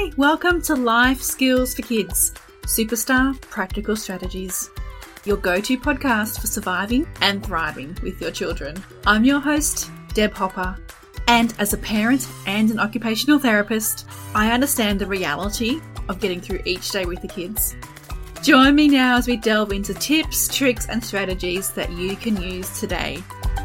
Hi, welcome to Life Skills for Kids, Superstar Practical Strategies, your go-to podcast for surviving and thriving with your children. I'm your host, Deb Hopper, and as a parent and an occupational therapist, I understand the reality of getting through each day with the kids. Join me now as we delve into tips, tricks, and strategies that you can use today.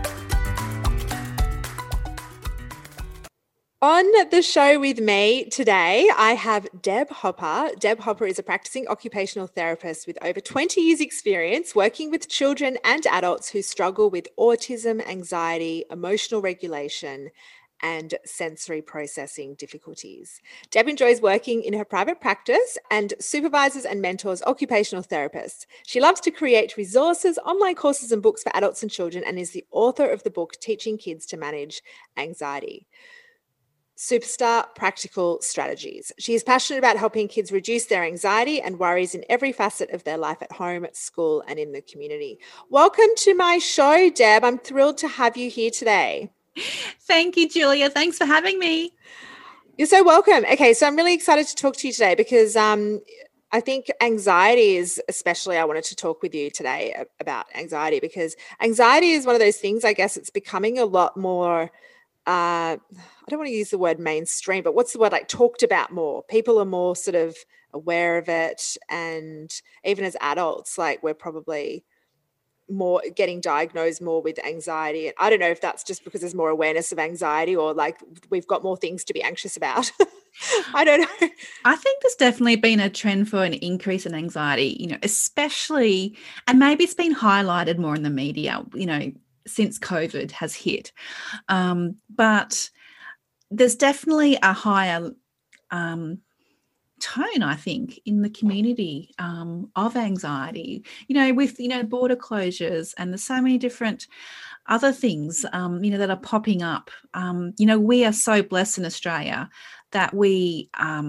On the show with me today, I have Deb Hopper. Deb Hopper is a practicing occupational therapist with over 20 years' experience working with children and adults who struggle with autism, anxiety, emotional regulation, and sensory processing difficulties. Deb enjoys working in her private practice and supervises and mentors occupational therapists. She loves to create resources, online courses, and books for adults and children, and is the author of the book Teaching Kids to Manage Anxiety. Superstar Practical Strategies. She is passionate about helping kids reduce their anxiety and worries in every facet of their life at home, at school, and in the community. Welcome to my show, Deb. I'm thrilled to have you here today. Thank you, Julia. Thanks for having me. You're so welcome. Okay, so I'm really excited to talk to you today because I think anxiety is especially, I wanted to talk with you today about anxiety because anxiety is one of those things, I guess it's becoming a lot more I don't want to use the word mainstream, but what's the word, like talked about more. People are more sort of aware of it. And even as adults, like we're probably more getting diagnosed more with anxiety. And I don't know if that's just because there's more awareness of anxiety or like we've got more things to be anxious about. I don't know. I think there's definitely been a trend for an increase in anxiety, especially, and maybe it's been highlighted more in the media, since COVID has hit. But there's definitely a higher tone, I think, in the community of anxiety, with, border closures and there's so many different other things, that are popping up. We are so blessed in Australia that we are,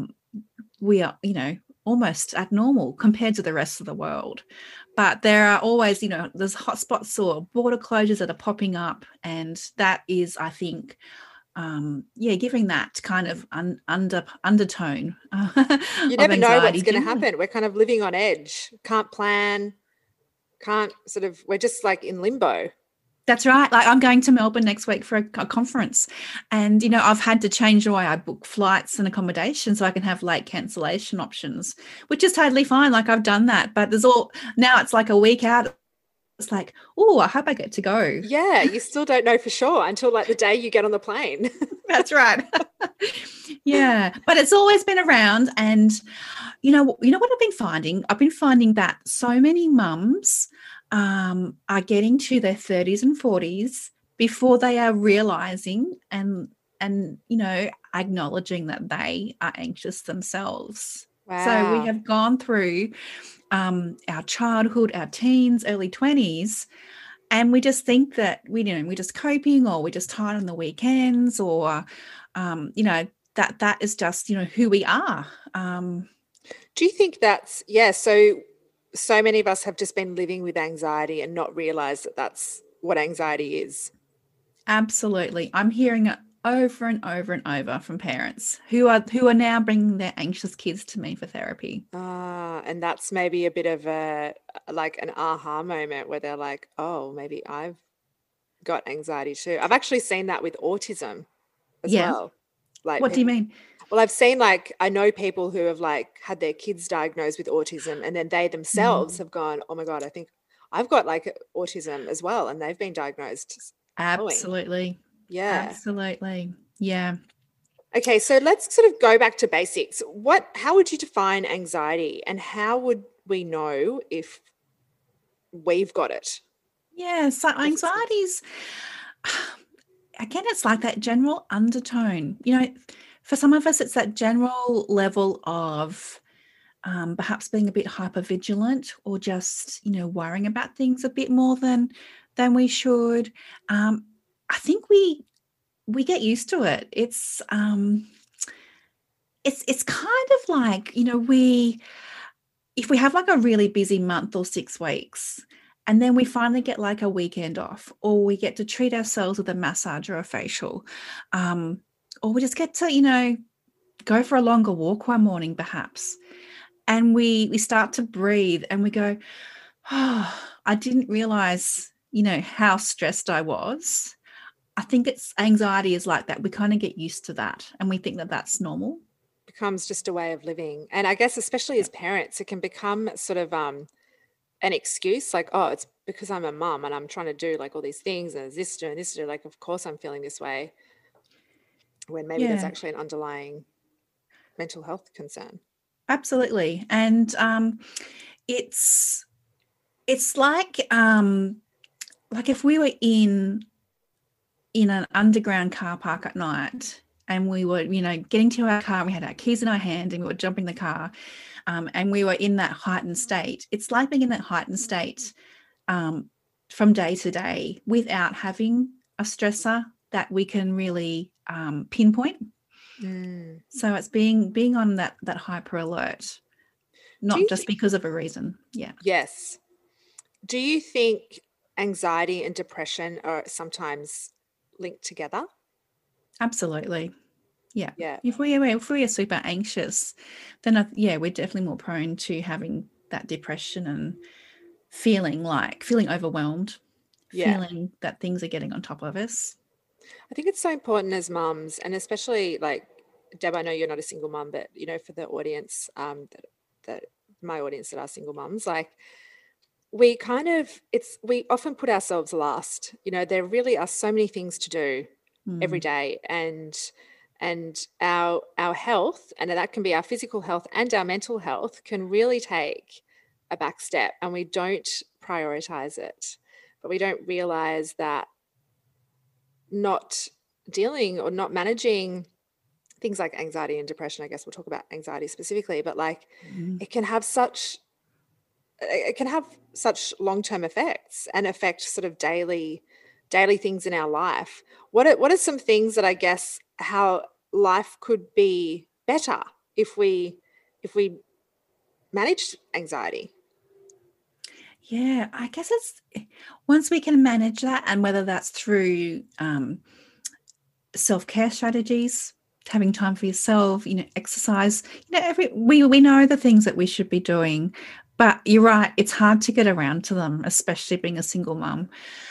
almost at normal compared to the rest of the world. But there are always, there's hotspots or border closures that are popping up. And that is, I think, giving that kind of undertone. You never know what's going to happen. We're kind of living on edge. Can't plan, we're just like in limbo. That's right. Like I'm going to Melbourne next week for a conference and, I've had to change the way I book flights and accommodation so I can have late cancellation options, which is totally fine. Like I've done that, but now it's like a week out. It's like, oh, I hope I get to go. Yeah, you still don't know for sure until like the day you get on the plane. That's right. Yeah, but it's always been around. And, what I've been finding? I've been finding that so many mums are getting to their 30s and 40s before they are realizing and acknowledging that they are anxious themselves. Wow. So we have gone through our childhood, our teens, early 20s, and we just think that we're just coping or we're just tired on the weekends or that is just who we are. Do you think that's so many of us have just been living with anxiety and not realized that that's what anxiety is? Absolutely. I'm hearing it over and over and over from parents who are now bringing their anxious kids to me for therapy. And that's maybe a bit of an aha moment where they're like, oh, maybe I've got anxiety too. I've actually seen that with autism as well. Like, what do you mean? Well, I've seen I know people who have had their kids diagnosed with autism and then they themselves have gone, oh my God, I think I've got autism as well. And they've been diagnosed. Absolutely. Yeah. Absolutely. Yeah. Okay. So let's sort of go back to basics. How would you define anxiety and how would we know if we've got it? Yeah. So anxiety's, again, it's like that general undertone, for some of us, it's that general level of perhaps being a bit hypervigilant or just, worrying about things a bit more than we should. I think we get used to it. It's kind of like, if we have like a really busy month or 6 weeks, and then we finally get like a weekend off, or we get to treat ourselves with a massage or a facial, or we just get to, go for a longer walk one morning perhaps, and we start to breathe and we go, oh, I didn't realize, how stressed I was. I think it's anxiety is like that. We kind of get used to that and we think that that's normal. Becomes just a way of living. And I guess especially as parents, it can become sort of an excuse, like, oh, it's because I'm a mum and I'm trying to do like all these things and there's this to do and this to do. Like, of course I'm feeling this way, when maybe there's Yeah, actually an underlying mental health concern. absolutely. And it's like if we were in an underground car park at night and we were, getting to our car, and we had our keys in our hand and we were jumping the car, and we were in that heightened state. It's like being in that heightened state from day to day without having a stressor that we can really pinpoint. So it's being on that hyper alert, not just because of a reason. Yeah. Yes. Do you think anxiety and depression are sometimes linked together? Absolutely. Yeah. Yeah. If we are super anxious, then we're definitely more prone to having that depression and feeling overwhelmed, feeling that things are getting on top of us. I think it's so important as mums, and especially like Deb, I know you're not a single mum, but for the audience, that my audience that are single mums, like we often put ourselves last. There really are so many things to do every day, and our health, and that can be our physical health and our mental health, can really take a back step, and we don't prioritize it. But we don't realize that not dealing or not managing things like anxiety and depression, I guess we'll talk about anxiety specifically, but like it can have such long-term effects and affect sort of daily things in our life. What are some things that I guess how life could be better if we manage anxiety? Yeah, I guess it's once we can manage that, and whether that's through self-care strategies, having time for yourself, exercise, we know the things that we should be doing, but you're right, it's hard to get around to them, especially being a single mum.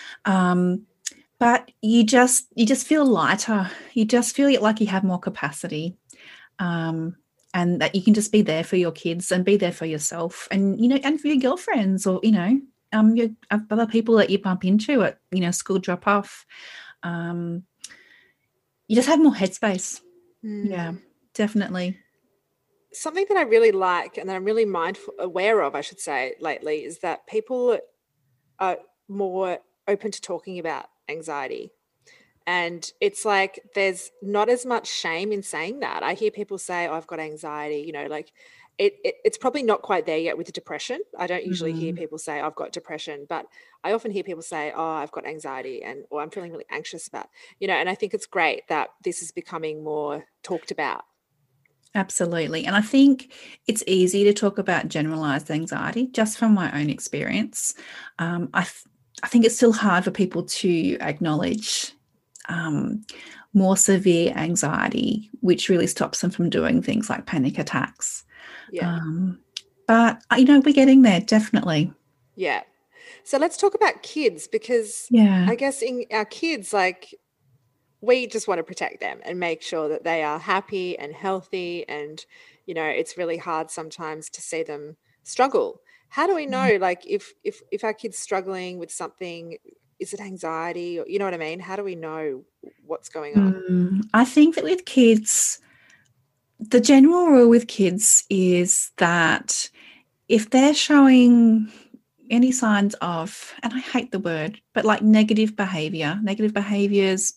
But you just feel lighter. You just feel like you have more capacity. And that you can just be there for your kids and be there for yourself, and and for your girlfriends, or your other people that you bump into at school drop off. You just have more headspace. Yeah, definitely. Something that I really like and that I'm really aware of, I should say, lately, is that people are more open to talking about anxiety. And it's like there's not as much shame in saying that. I hear people say, oh, I've got anxiety, like it's probably not quite there yet with depression. I don't usually hear people say, I've got depression, but I often hear people say, oh, I've got anxiety, or I'm feeling really anxious about, and I think it's great that this is becoming more talked about. Absolutely. And I think it's easy to talk about generalized anxiety, just from my own experience. I think it's still hard for people to acknowledge more severe anxiety, which really stops them from doing things like panic attacks. Yeah. But, we're getting there, definitely. Yeah. So let's talk about kids, because I guess in our kids, like, we just want to protect them and make sure that they are happy and healthy. And, it's really hard sometimes to see them struggle. How do we know, like, if our kid's struggling with something, is it anxiety, or, you know what I mean? How do we know what's going on? I think that with kids, the general rule with kids is that if they're showing any signs of, and I hate the word, but like negative behaviors,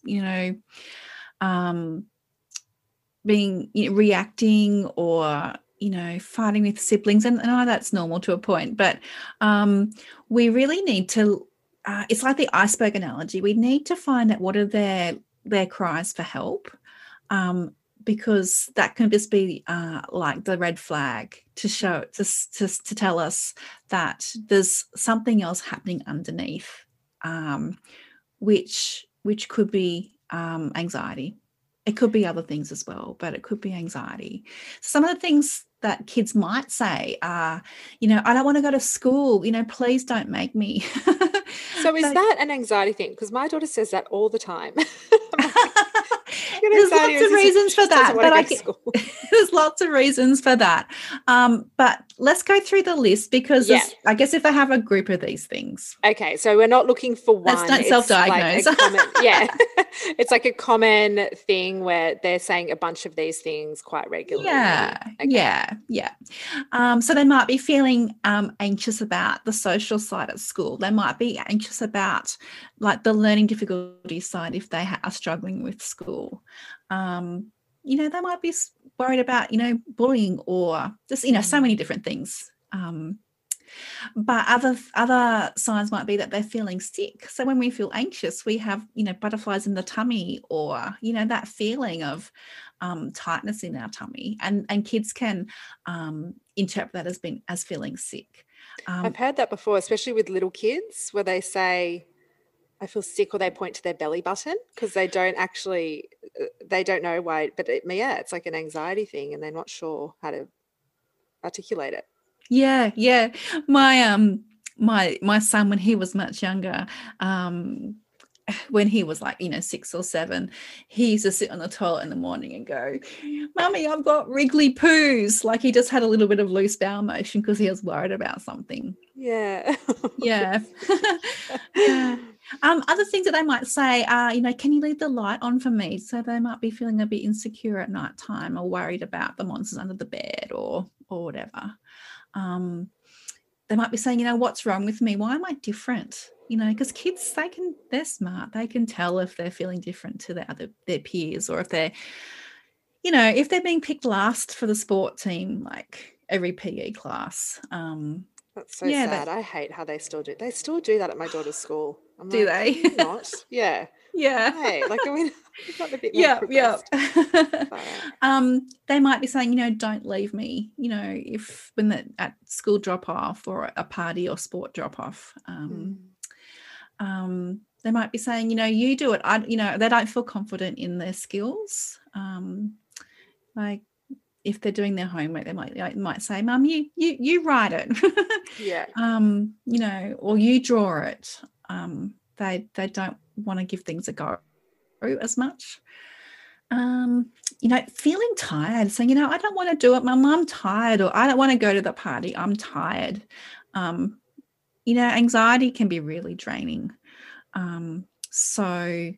reacting, or fighting with siblings, and I know that's normal to a point, but we really need to, it's like the iceberg analogy, we need to find out what are their cries for help, because that can just be like the red flag to show, to tell us that there's something else happening underneath, which could be anxiety. It could be other things as well, but it could be anxiety. Some of the things that kids might say are, I don't want to go to school, please don't make me. So is that an anxiety thing? Because my daughter says that all the time. There's lots of reasons for that, but there's lots of reasons for that. But let's go through the list, because I guess if they have a group of these things. Okay, so we're not looking for one. Let's not self-diagnose. It's like a common thing where they're saying a bunch of these things quite regularly. Yeah. So they might be feeling anxious about the social side at school. They might be anxious about like the learning difficulty side if they are struggling with school. They might be worried about, bullying or just, so many different things. But other signs might be that they're feeling sick. So when we feel anxious, we have, butterflies in the tummy, or, that feeling of tightness in our tummy. And kids can interpret that as feeling sick. I've heard that before, especially with little kids, where they say, I feel sick, or they point to their belly button, because they don't know why, but it's like an anxiety thing, and they're not sure how to articulate it. Yeah. My son, when he was much younger, when he was like 6 or 7, he used to sit on the toilet in the morning and go, "Mummy, I've got wriggly poos." Like he just had a little bit of loose bowel motion because he was worried about something. Yeah. Other things that they might say are, "Can you leave the light on for me?" So they might be feeling a bit insecure at night time, or worried about the monsters under the bed, or whatever. They might be saying, "What's wrong with me? Why am I different?" Because kids, they're smart. They can tell if they're feeling different to their peers, or if they're, if they're being picked last for the sport team, like every PE class. That's so sad. I hate how they still do. They still do that at my daughter's school. Do they? Can you not? Yeah. Yeah. Hey, we've got a bit more progressed. They might be saying, "Don't leave me," if when they're at school drop off, or a party or sport drop off. They might be saying, "You do it." They don't feel confident in their skills. Like if they're doing their homework, they might say, "Mum, you write it." Yeah. Or you draw it. They don't want to give things a go as much. Feeling tired, saying, "I don't want to do it, Mum, I'm tired," or "I don't want to go to the party, I'm tired." Anxiety can be really draining. So,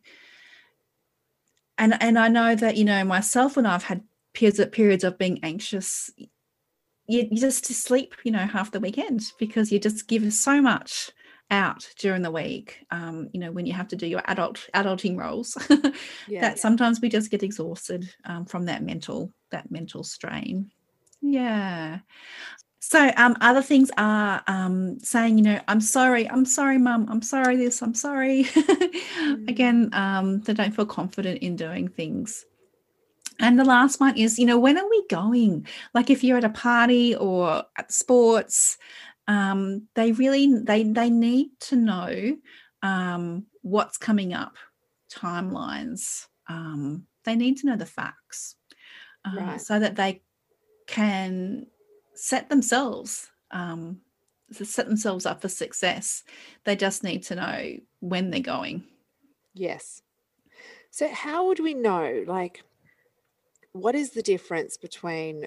and I know that, myself, when I've had periods of being anxious, you just sleep, half the weekend, because you just give so much out during the week, when you have to do your adulting roles, that sometimes we just get exhausted from that mental strain. Yeah. So other things are saying, "I'm sorry, Mum, I'm sorry this, I'm sorry." Again, they don't feel confident in doing things. And the last one is, when are we going? Like if you're at a party or at sports, they need to know what's coming up, timelines. They need to know the facts, so that they can set themselves up for success. They just need to know when they're going. Yes. So how would we know, what is the difference between,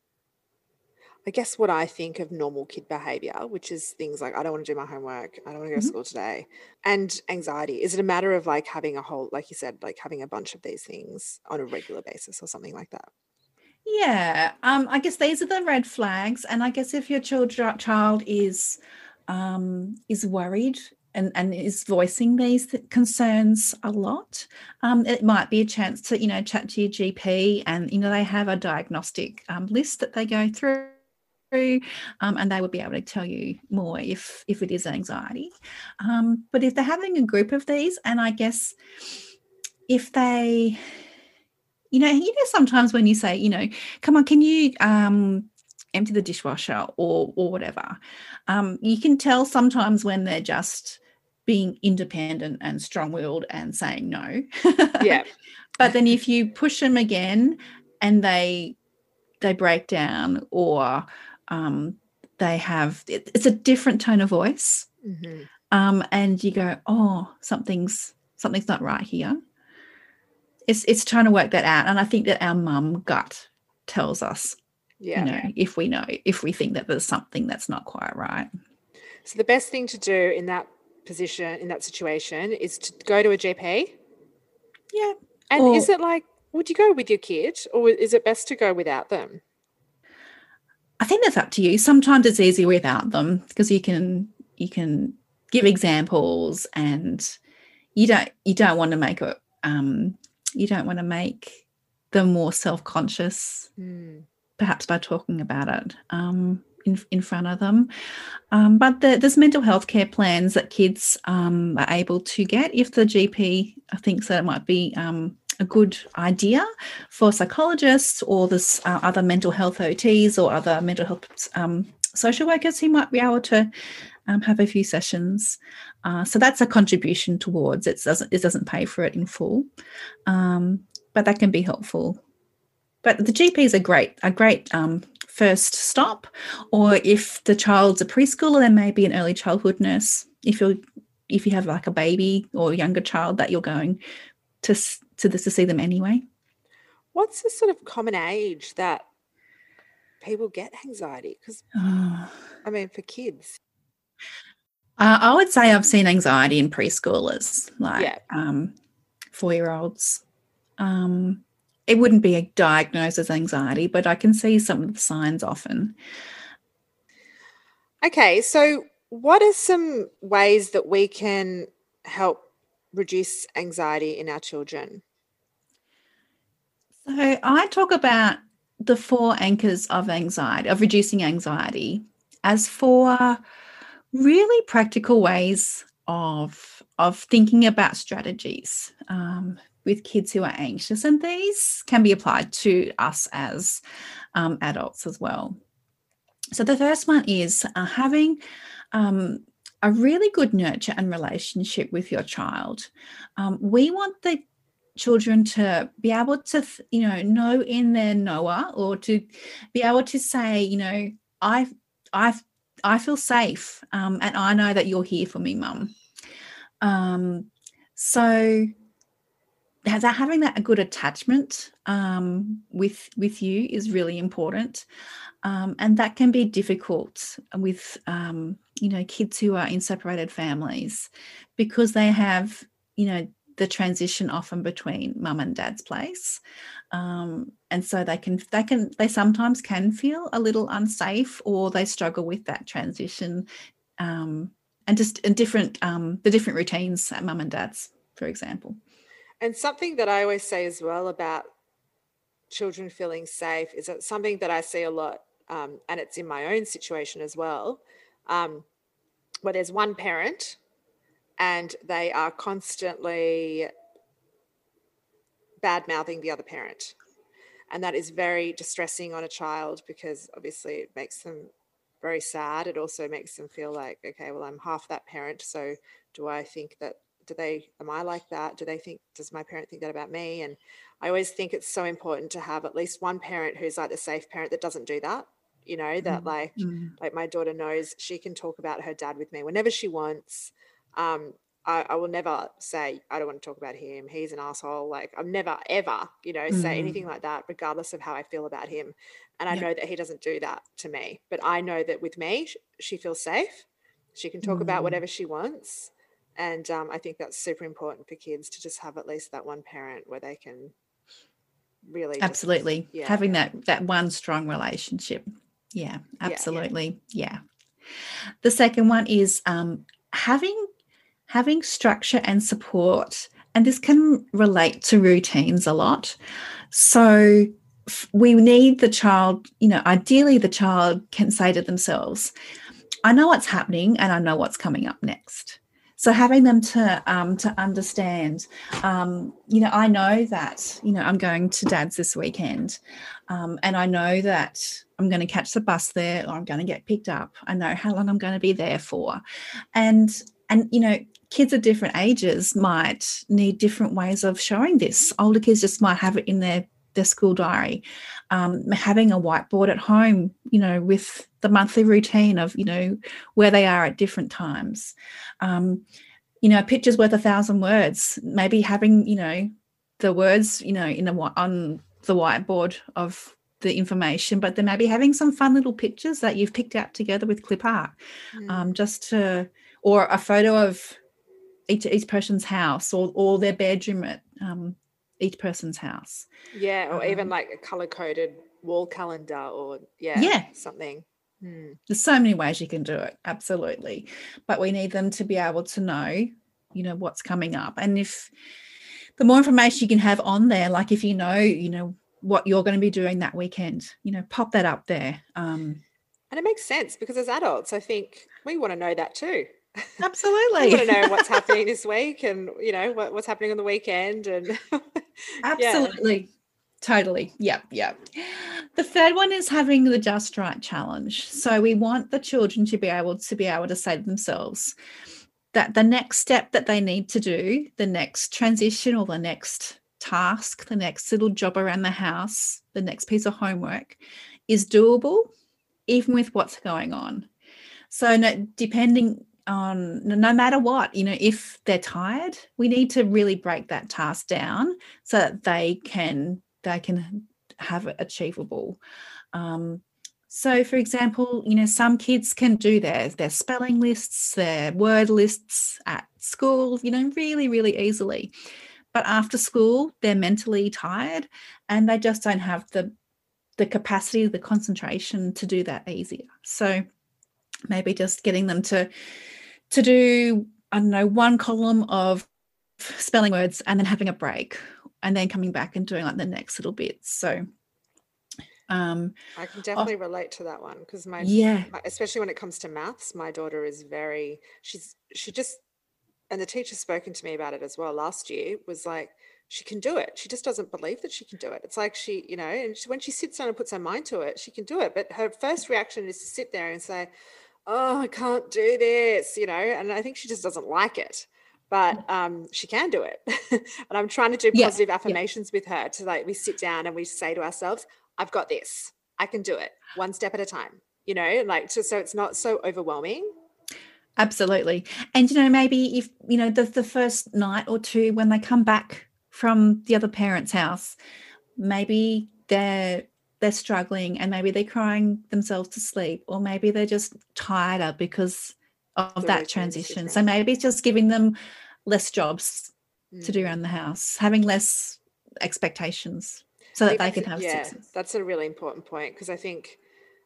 I guess, what I think of normal kid behavior, which is things like, I don't want to do my homework, I don't want to go to school today, and anxiety? Is it a matter of having a whole, like you said, having a bunch of these things on a regular basis or something like that? Yeah. I guess these are the red flags. And I guess if your child is worried and is voicing these concerns a lot, it might be a chance to, chat to your GP, and, they have a diagnostic list that they go through, and they would be able to tell you more if it is anxiety. But if they're having a group of these, and I guess if they, sometimes when you say, "Come on, can you empty the dishwasher," or whatever, you can tell sometimes when they're just being independent and strong-willed and saying no. Yeah. But then if you push them again and they break down, or they have, it's a different tone of voice, and you go, oh, something's not right here. It's trying to work that out. And I think that our mum gut tells us, if we think that there's something that's not quite right. So the best thing to do in that position, in that situation, is to go to a GP. Yeah. And is it like, would you go with your kid, or is it best to go without them? I think that's up to you. Sometimes it's easier without them because you can give examples, and you don't want to make it you don't want to make them more self-conscious, perhaps by talking about it in front of them. But there's mental health care plans that kids are able to get if the GP thinks that it might be a good idea for psychologists or this other mental health OTs or other mental health social workers who might be able to have a few sessions. So that's a contribution towards it. It doesn't pay for it in full, but that can be helpful. But the GP is a great first stop. Or if the child's a preschooler, then maybe an early childhood nurse. If you have like a baby or a younger child that you're going to see them anyway. What's the sort of common age that people get anxiety? Because for kids. I would say I've seen anxiety in preschoolers, like 4-year-olds. It wouldn't be diagnosed as anxiety, but I can see some of the signs often. Okay, so what are some ways that we can help reduce anxiety in our children? So I talk about the 4 anchors of anxiety, of reducing anxiety, as 4 really practical ways of thinking about strategies with kids who are anxious, and these can be applied to us as adults as well. So the first one is having a really good nurture and relationship with your child. We want the children to be able to, know in their knower, or to be able to say, I feel safe, and I know that you're here for me, Mum. So having that good attachment with you is really important, and that can be difficult with kids who are in separated families, because they have the transition often between mum and dad's place, and so they sometimes can feel a little unsafe, or they struggle with that transition, and different the different routines at mum and dad's, for example. And something that I always say as well about children feeling safe is that something that I see a lot, and it's in my own situation as well, where there's one parent and they are constantly bad-mouthing the other parent. And that is very distressing on a child, because obviously it makes them very sad. It also makes them feel like, okay, well, I'm half that parent. So do I think that, am I like that? Does my parent think that about me? And I always think it's so important to have at least one parent who's like the safe parent that doesn't do that, that like my daughter knows she can talk about her dad with me whenever she wants. I will never say, I don't want to talk about him, he's an asshole. Like, I've never, ever, say anything like that, regardless of how I feel about him. And I know that he doesn't do that to me. But I know that with me, she feels safe. She can talk about whatever she wants. And I think that's super important for kids, to just have at least that one parent where they can really absolutely having that one strong relationship. Yeah, absolutely. Yeah. The second one is having structure and support, and this can relate to routines a lot. So we need the child, ideally the child can say to themselves, I know what's happening and I know what's coming up next. So having them to understand, I know that, I'm going to Dad's this weekend, and I know that I'm going to catch the bus there, or I'm going to get picked up. I know how long I'm going to be there for. And kids of different ages might need different ways of showing this. Older kids just might have it in their school diary. Having a whiteboard at home, with the monthly routine of, where they are at different times. A picture's worth 1,000 words. Maybe having, the words, on the whiteboard of the information, but then maybe having some fun little pictures that you've picked out together with clip art, or a photo of each person's house, or their bedroom at each person's house. Yeah, or even like a color-coded wall calendar, or something. There's so many ways you can do it, absolutely. But we need them to be able to know, what's coming up. And if the more information you can have on there, like if you know what you're going to be doing that weekend, pop that up there. And it makes sense, because as adults, I think we want to know that too. Absolutely. We want to know what's happening this week, and what's happening on the weekend, and absolutely. Totally. Yep. The third one is having the Just Right challenge. So we want the children to be able to say to themselves that the next step that they need to do, the next transition or the next task, the next little job around the house, the next piece of homework is doable, even with what's going on. So depending on, no matter what, if they're tired, we need to really break that task down so that they can have it achievable. So, for example, some kids can do their spelling lists, their word lists at school, really, really easily. But after school, they're mentally tired and they just don't have the capacity, the concentration to do that easier. So maybe just getting them to do, I don't know, one column of spelling words and then having a break and then coming back and doing like the next little bits. So I can definitely relate to that one, because especially when it comes to maths, my daughter is and the teacher's spoken to me about it as well last year, was like, she can do it. She just doesn't believe that she can do it. It's like when she sits down and puts her mind to it, she can do it. But her first reaction is to sit there and say, oh, I can't do this, and I think she just doesn't like it. But she can do it. And I'm trying to do positive affirmations with her, to we sit down and we say to ourselves, I've got this. I can do it one step at a time, so it's not so overwhelming. Absolutely. And, maybe if, the first night or two when they come back from the other parent's house, maybe they're struggling and maybe they're crying themselves to sleep, or maybe they're just tired because of that transition. So maybe it's just giving them less jobs to do around the house, having less expectations so that they can have success. That's a really important point, because I think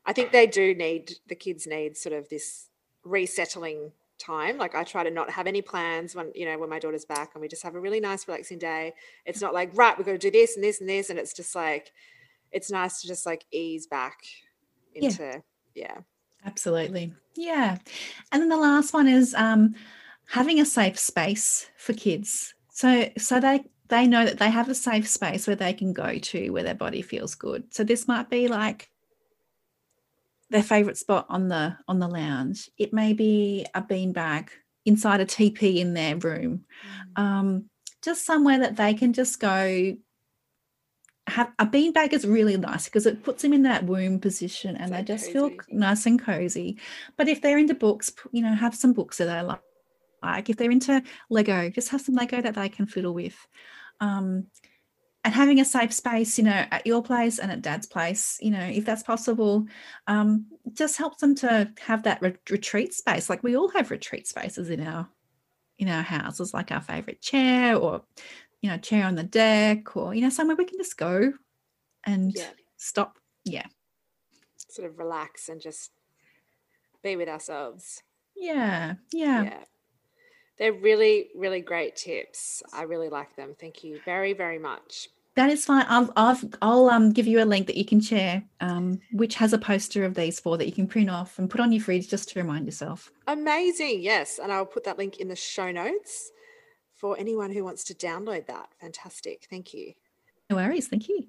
the kids need sort of this resettling time. Like, I try to not have any plans when my daughter's back, and we just have a really nice relaxing day. It's not like, right, we've got to do this and this and this, and it's just like, it's nice to just ease back into Absolutely. Yeah. And then the last one is having a safe space for kids. So they know that they have a safe space where they can go to where their body feels good. So this might be like their favorite spot on the lounge. It may be a beanbag inside a teepee in their room. Just somewhere that they can just go. Have a beanbag is really nice because it puts them in that womb position and they just feel nice and cozy. But if they're into books, have some books that they like. If they're into Lego, just have some Lego that they can fiddle with. And having a safe space, at your place and at Dad's place, if that's possible, just helps them to have that retreat space. Like, we all have retreat spaces in our houses, like our favorite chair, or chair on the deck, or somewhere we can just go and stop. Sort of relax and just be with ourselves. Yeah. They're really, really great tips. I really like them. Thank you very, very much. That is fine. I'll give you a link that you can share, which has a poster of these 4 that you can print off and put on your fridge just to remind yourself. Amazing. Yes. And I'll put that link in the show notes for anyone who wants to download that. Fantastic. Thank you. No worries. Thank you.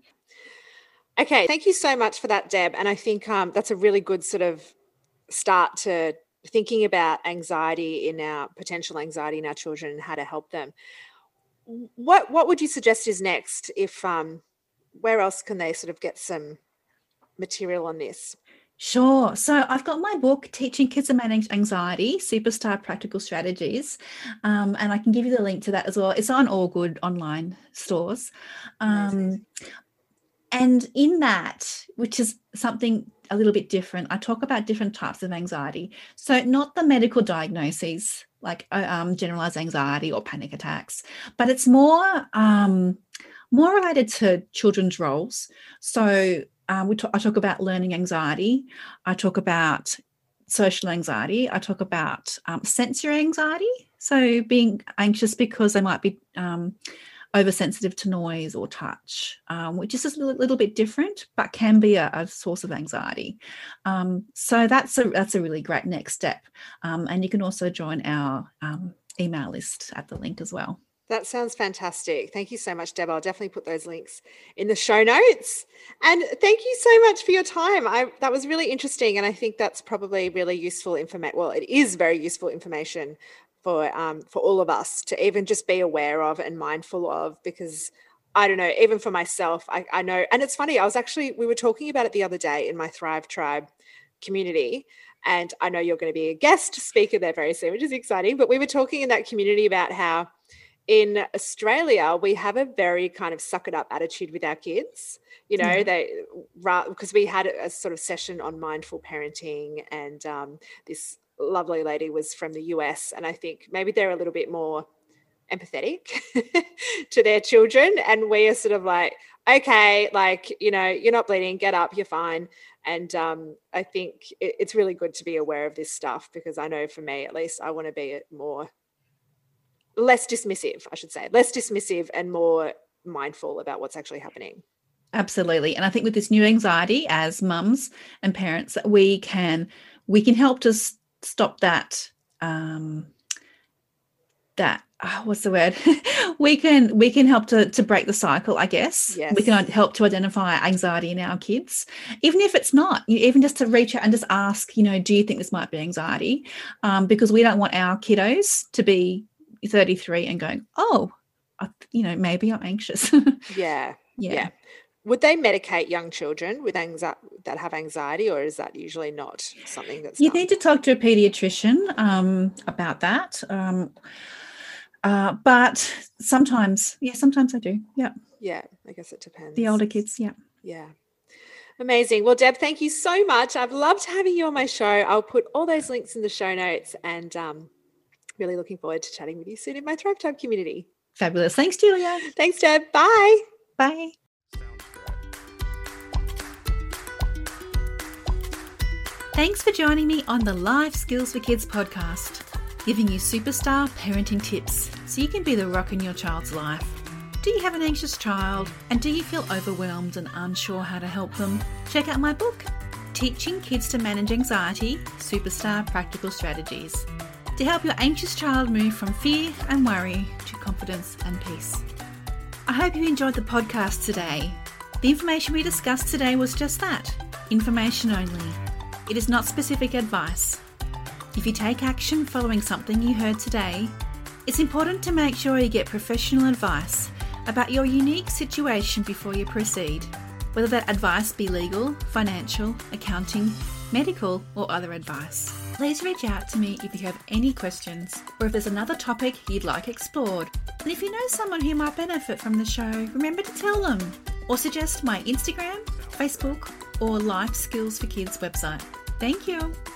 Okay. Thank you so much for that, Deb. And I think that's a really good sort of start to thinking about anxiety in our potential anxiety in our children and how to help them. What would you suggest is next? If where else can they sort of get some material on this? Sure. So I've got my book, Teaching Kids to Manage Anxiety, Superstar Practical Strategies, and I can give you the link to that as well. It's on all good online stores. And in that, which is something a little bit different, I talk about different types of anxiety. So not the medical diagnoses like generalized anxiety or panic attacks, but it's more related to children's roles. So I talk about learning anxiety. I talk about social anxiety. I talk about sensory anxiety. So being anxious because they might be oversensitive to noise or touch, which is just a little bit different, but can be a source of anxiety. So that's a really great next step. And you can also join our email list at the link as well. That sounds fantastic. Thank you so much, Deb. I'll definitely put those links in the show notes. And thank you so much for your time. That was really interesting. And I think that's probably really useful information. Well, it is very useful information for all of us to even just be aware of and mindful of, because I don't know, even for myself, I know. And it's funny, we were talking about it the other day in my Thrive Tribe community. And I know you're going to be a guest speaker there very soon, which is exciting. But we were talking in that community about how in Australia, we have a very kind of suck it up attitude with our kids. You know, because we had a sort of session on mindful parenting, and this lovely lady was from the US, and I think maybe they're a little bit more empathetic to their children, and we are sort of like, okay, like, you know, you're not bleeding, get up, you're fine. And I think it's really good to be aware of this stuff, because I know for me, at least, I want to be less dismissive and more mindful about what's actually happening. Absolutely. And I think with this new anxiety as mums and parents, that we can help to stop that, what's the word? we can help to break the cycle, I guess. Yes. We can help to identify anxiety in our kids, even if it's not, even just to reach out and just ask, you know, do you think this might be anxiety? Because we don't want our kiddos to be 33 and going, oh, you know, maybe I'm anxious. Yeah. Would they medicate young children with that have anxiety, or is that usually not something that's you need to talk to a pediatrician about that. But sometimes I do. Yeah, I guess it depends. The older kids, Yeah. Amazing. Well, Deb, thank you so much. I've loved having you on my show. I'll put all those links in the show notes, and really looking forward to chatting with you soon in my Thrive Tribe community. Fabulous. Thanks, Julia. Thanks, Deb. Bye. Bye. Thanks for joining me on the Life Skills for Kids podcast, giving you superstar parenting tips so you can be the rock in your child's life. Do you have an anxious child, and do you feel overwhelmed and unsure how to help them? Check out my book, Teaching Kids to Manage Anxiety, Superstar Practical Strategies, to help your anxious child move from fear and worry to confidence and peace. I hope you enjoyed the podcast today. The information we discussed today was just that, information only. It is not specific advice. If you take action following something you heard today, it's important to make sure you get professional advice about your unique situation before you proceed, whether that advice be legal, financial, accounting, medical, or other advice. Please reach out to me if you have any questions, or if there's another topic you'd like explored. And if you know someone who might benefit from the show, remember to tell them, or suggest my Instagram, Facebook, or Life Skills for Kids website. Thank you.